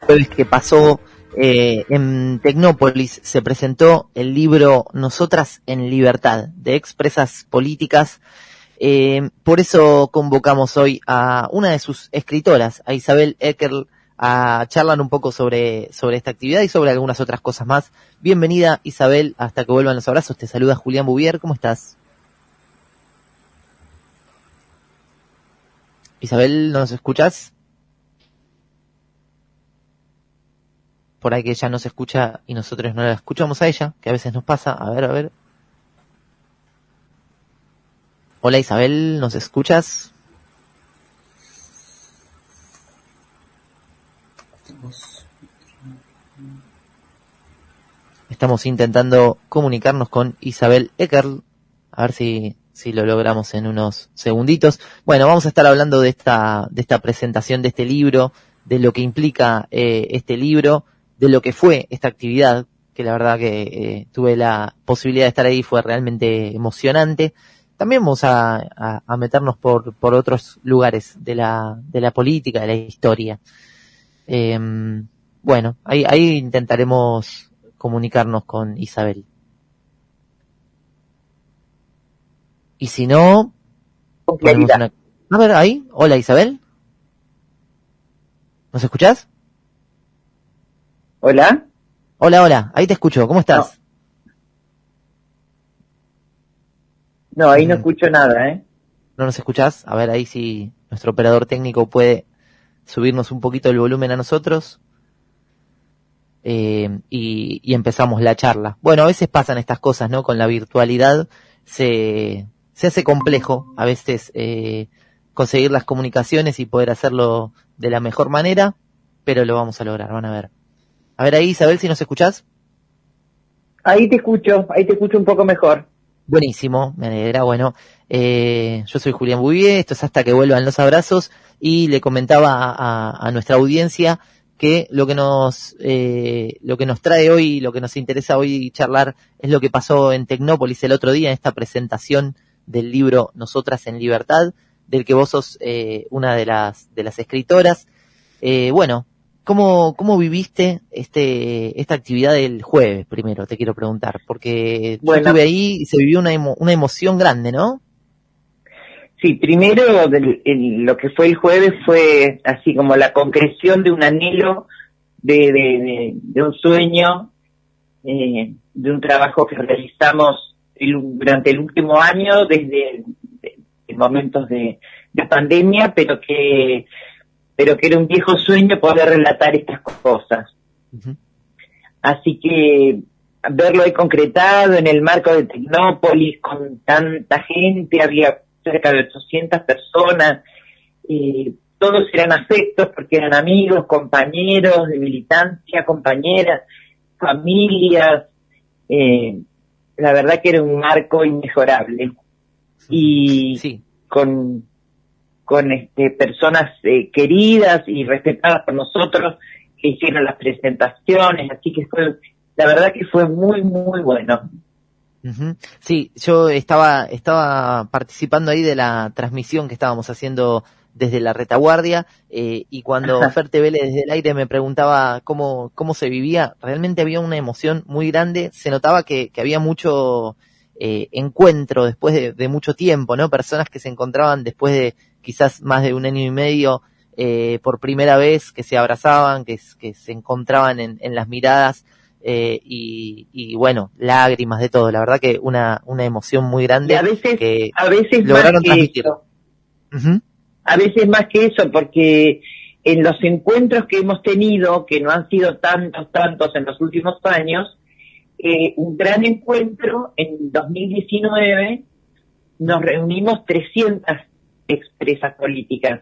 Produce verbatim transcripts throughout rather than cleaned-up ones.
jueves que pasó eh, en Tecnópolis se presentó el libro Nosotras en Libertad, de expresas políticas. Eh, por eso convocamos hoy a una de sus escritoras, a Isabel Eckerl, a charlar un poco sobre, sobre esta actividad y sobre algunas otras cosas más. Bienvenida, Isabel, hasta que vuelvan los abrazos. Te saluda Julián Bouvier, ¿cómo estás? Isabel, ¿nos escuchás? Por ahí que ella no se escucha y nosotros no la escuchamos a ella, que a veces nos pasa. A ver, a ver. Hola Isabel, ¿nos escuchas? Estamos intentando comunicarnos con Isabel Eckerl. A ver si, si lo logramos en unos segunditos. Bueno, vamos a estar hablando de esta, de esta presentación de este libro, de lo que implica eh, este libro, de lo que fue esta actividad, que la verdad que eh, tuve la posibilidad de estar ahí, fue realmente emocionante. También vamos a, a, a meternos por, por otros lugares de la, de la política, de la historia. Eh, bueno, ahí, ahí intentaremos comunicarnos con Isabel. Y si no, ponemos una... A ver, ahí. Hola Isabel. ¿Nos escuchás? Hola. Hola, hola. Ahí te escucho. ¿Cómo estás? No, no ahí mm. no escucho nada, ¿eh? ¿No nos escuchás? A ver, ahí si nuestro operador técnico puede subirnos un poquito el volumen a nosotros. Eh, y, y empezamos la charla. Bueno, a veces pasan estas cosas, ¿no? Con la virtualidad se, se hace complejo a veces eh, conseguir las comunicaciones y poder hacerlo de la mejor manera, pero lo vamos a lograr, van a ver. A ver ahí, Isabel, si nos escuchás. Ahí te escucho, ahí te escucho un poco mejor. Buenísimo, me alegra. Bueno, eh, yo soy Julián Bouvier, esto es Hasta que vuelvan los abrazos, y le comentaba a, a nuestra audiencia que lo que nos eh, lo que nos trae hoy, lo que nos interesa hoy charlar es lo que pasó en Tecnópolis el otro día, en esta presentación del libro Nosotras en Libertad, del que vos sos eh, una de las de las escritoras. Eh, bueno, ¿cómo cómo viviste este esta actividad del jueves? Primero te quiero preguntar, porque bueno, yo estuve ahí y se vivió una emo, una emoción grande, ¿no? Sí, primero del, el, lo que fue el jueves fue así como la concreción de un anhelo, de, de, de, de un sueño, eh, de un trabajo que realizamos el, durante el último año, desde de, de momentos de, de pandemia, pero que, pero que era un viejo sueño poder relatar estas cosas. Uh-huh. Así que verlo ahí concretado en el marco de Tecnópolis, con tanta gente, había cerca de ochocientas personas, eh, todos eran afectos porque eran amigos, compañeros de militancia, compañeras, familias, eh, la verdad que era un marco inmejorable. Y sí. con, con este, personas eh, queridas y respetadas por nosotros que hicieron las presentaciones, así que fue, la verdad que fue muy, muy bueno. Uh-huh. Sí, yo estaba estaba participando ahí de la transmisión que estábamos haciendo desde la retaguardia, eh, y cuando Ferte Vélez desde el aire me preguntaba cómo cómo se vivía, realmente había una emoción muy grande, se notaba que, que había mucho eh, encuentro después de, de mucho tiempo, ¿no? Personas que se encontraban después de quizás más de un año y medio eh, por primera vez, que se abrazaban, que, que se encontraban en, en las miradas. Eh, y, y bueno, lágrimas de todo, la verdad que una una emoción muy grande. Y a veces, que a veces lograron más que transmitir. eso. Uh-huh. A veces más que eso, porque en los encuentros que hemos tenido, que no han sido tantos, tantos en los últimos años, eh, un gran encuentro en dos mil diecinueve, nos reunimos trescientas expresas políticas.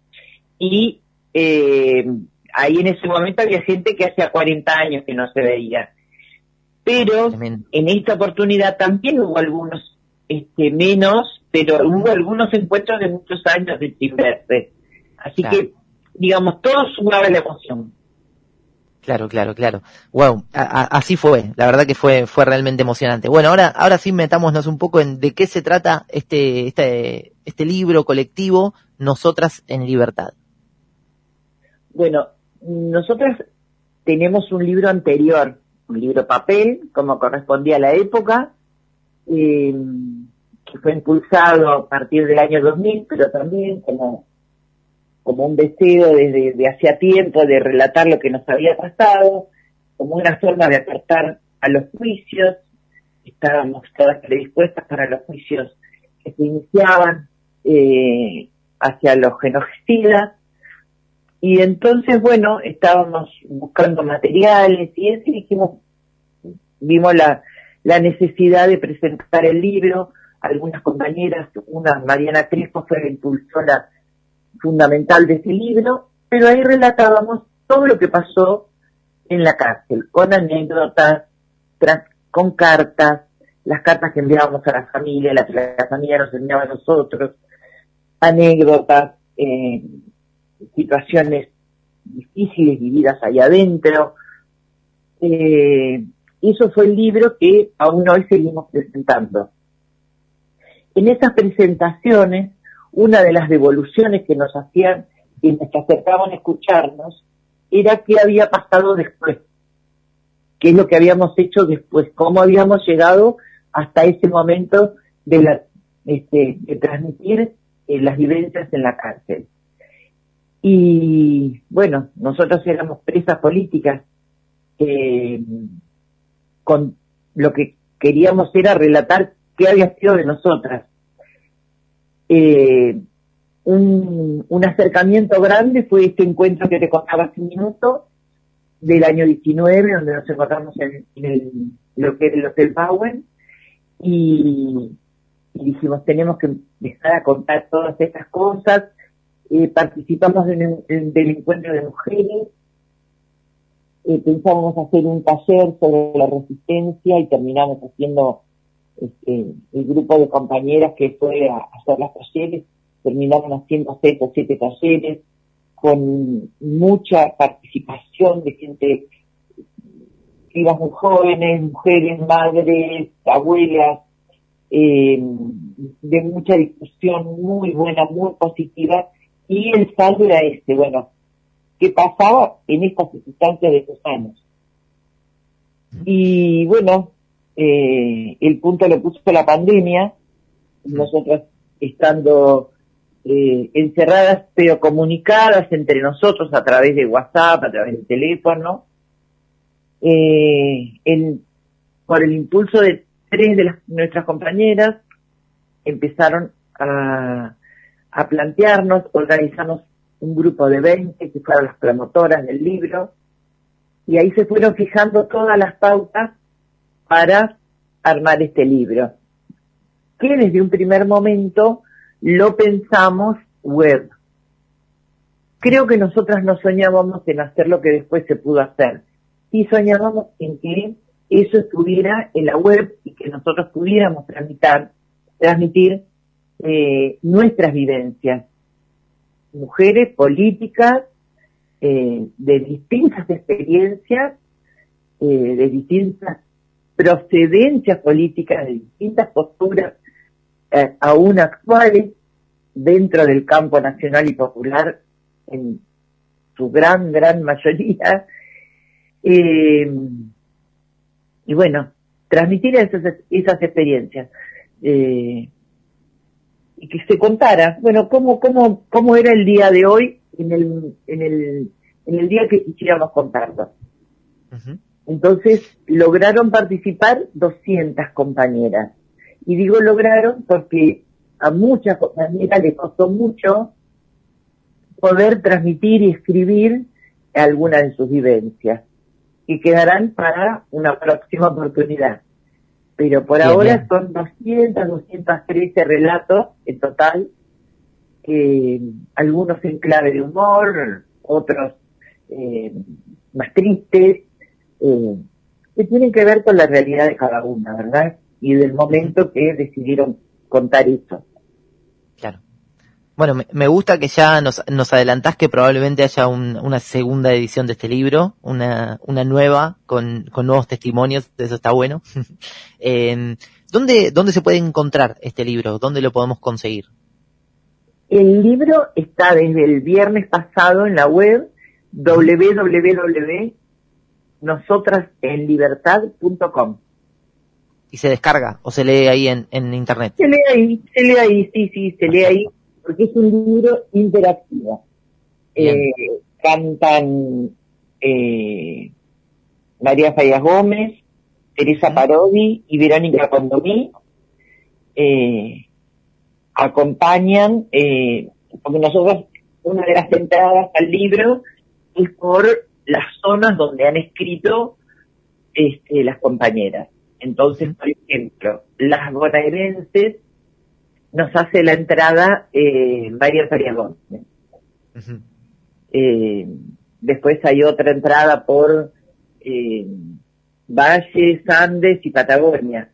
Y eh, ahí en ese momento había gente que hacía cuarenta años que no se veía. Pero Tremendo. En esta oportunidad también hubo algunos este, menos, pero hubo algunos encuentros de muchos años de sin verse. Así claro. que, digamos, todo sumaba la emoción. Claro, claro, claro. Wow, a, a, así fue. La verdad que fue fue realmente emocionante. Bueno, ahora ahora sí metámonos un poco en de qué se trata este este este libro colectivo Nosotras en Libertad. Bueno, nosotros tenemos un libro anterior, un libro papel, como correspondía a la época, eh, que fue impulsado a partir del año dos mil, pero también como, como un deseo desde de hacía tiempo de relatar lo que nos había pasado, como una forma de apartar a los juicios. Estábamos todas predispuestas para los juicios que se iniciaban eh, hacia los genocidas, y entonces, bueno, estábamos buscando materiales y eso, y dijimos, vimos la, la necesidad de presentar el libro. Algunas compañeras, una, Mariana Crespo, fue la impulsora fundamental de ese libro, pero ahí relatábamos todo lo que pasó en la cárcel, con anécdotas, tras, con cartas, las cartas que enviábamos a la familia, las que la familia nos enviaba a nosotros, anécdotas, eh, situaciones difíciles vividas ahí adentro. Eh, eso fue el libro que aún hoy seguimos presentando. En esas presentaciones, una de las devoluciones que nos hacían quienes se acercaban a escucharnos era qué había pasado después, qué es lo que habíamos hecho después, cómo habíamos llegado hasta ese momento de, la, este, de transmitir eh, las vivencias en la cárcel. Y bueno, nosotros éramos presas políticas, eh, con lo que queríamos era relatar qué había sido de nosotras. Eh, un, un acercamiento grande fue este encuentro que te contaba hace un minuto, del año diecinueve, donde nos encontramos en, en el, lo que era el Hotel Bowen, y, y dijimos, tenemos que empezar a contar todas estas cosas. Eh, participamos en el, en, del encuentro de mujeres, eh, pensábamos hacer un taller sobre la resistencia y terminamos haciendo, este, el grupo de compañeras que fue a, a hacer los talleres, terminaron haciendo seis o siete talleres, con mucha participación de gente, ibas muy jóvenes, mujeres, madres, abuelas, eh, de mucha discusión muy buena, muy positiva. Y el saldo era este, bueno, ¿qué pasaba en estas circunstancias de esos años? Y bueno, eh, el punto lo puso la pandemia, nosotros estando eh, encerradas pero comunicadas entre nosotros a través de WhatsApp, a través del teléfono, eh, el, por el impulso de tres de las, nuestras compañeras, empezaron a a plantearnos, organizamos un grupo de veinte que fueron las promotoras del libro, y ahí se fueron fijando todas las pautas para armar este libro, que desde un primer momento lo pensamos web. Creo que nosotras no soñábamos en hacer lo que después se pudo hacer, sí soñábamos en que eso estuviera en la web y que nosotros pudiéramos transmitir, transmitir Eh, nuestras vivencias, mujeres políticas, eh, de distintas experiencias, eh, de distintas procedencias políticas, de distintas posturas, eh, aún actuales, dentro del campo nacional y popular, en su gran, gran mayoría, eh, y bueno, transmitir esas, esas experiencias, eh, y que se contara, bueno, cómo, cómo, cómo era el día de hoy en el, en el, en el día que quisiéramos contarlo. Uh-huh. Entonces, lograron participar doscientas compañeras. Y digo lograron porque a muchas compañeras les costó mucho poder transmitir y escribir algunas de sus vivencias, que quedarán para una próxima oportunidad. Pero por bien, ahora bien. Son doscientos, doscientos trece relatos en total, eh, algunos en clave de humor, otros eh, más tristes, eh, que tienen que ver con la realidad de cada una, ¿verdad? Y del momento que decidieron contar eso. Claro. Bueno, me, me gusta que ya nos, nos adelantás que probablemente haya un, una segunda edición de este libro, una, una nueva, con, con nuevos testimonios, eso está bueno. eh, ¿dónde, ¿Dónde se puede encontrar este libro? ¿Dónde lo podemos conseguir? El libro está desde el viernes pasado en la web, doble u doble u doble u punto nosotras en libertad punto com. ¿Y se descarga o se lee ahí en, en internet? Se lee ahí, se lee ahí, sí, sí, se lee ahí, porque es un libro interactivo. Eh, cantan eh, María Farías Gómez, Teresa uh-huh. Parodi y Verónica Condomí. Eh, acompañan, eh, porque nosotros, una de las entradas al libro es por las zonas donde han escrito este, las compañeras. Entonces, uh-huh. por ejemplo, las bonaerenses nos hace la entrada eh, María Farías Gómez. Uh-huh. Eh, después hay otra entrada por eh, Valles, Andes y Patagonia.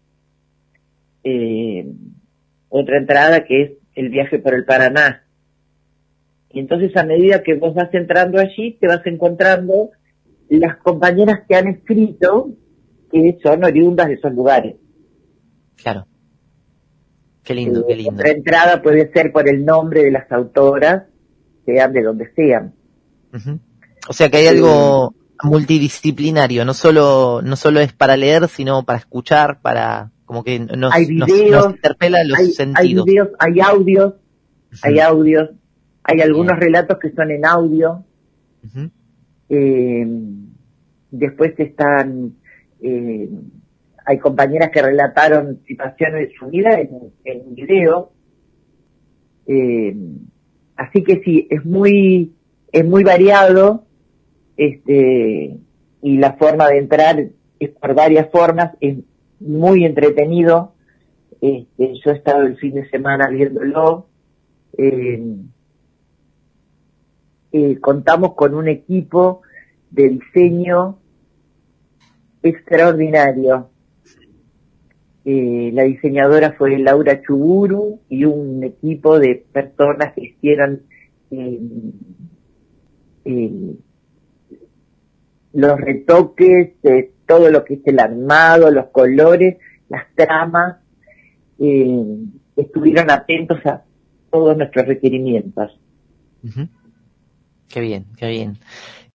Eh, otra entrada que es el viaje por el Paraná. Y entonces a medida que vos vas entrando allí, te vas encontrando las compañeras que han escrito, que son oriundas de esos lugares. Claro. Qué lindo, eh, qué lindo. Otra entrada puede ser por el nombre de las autoras, sean de donde sean. Uh-huh. O sea que hay eh, algo multidisciplinario, no solo no solo es para leer, sino para escuchar, para como que nos, hay videos, nos, nos interpela los hay, sentidos. Hay videos, hay audios, uh-huh. hay audios, hay algunos Bien. relatos que son en audio. Uh-huh. Eh, después están, eh, hay compañeras que relataron situaciones de su vida en, en video. Eh, así que sí, es muy, es muy variado, este, y la forma de entrar es por varias formas, es muy entretenido. Este, yo he estado el fin de semana viéndolo. Eh, eh, contamos con un equipo de diseño extraordinario. Eh, la diseñadora fue Laura Chuburu y un equipo de personas que hicieron eh, eh, los retoques, de todo lo que es el armado, los colores, las tramas, eh, estuvieron atentos a todos nuestros requerimientos. Uh-huh. Qué bien, qué bien.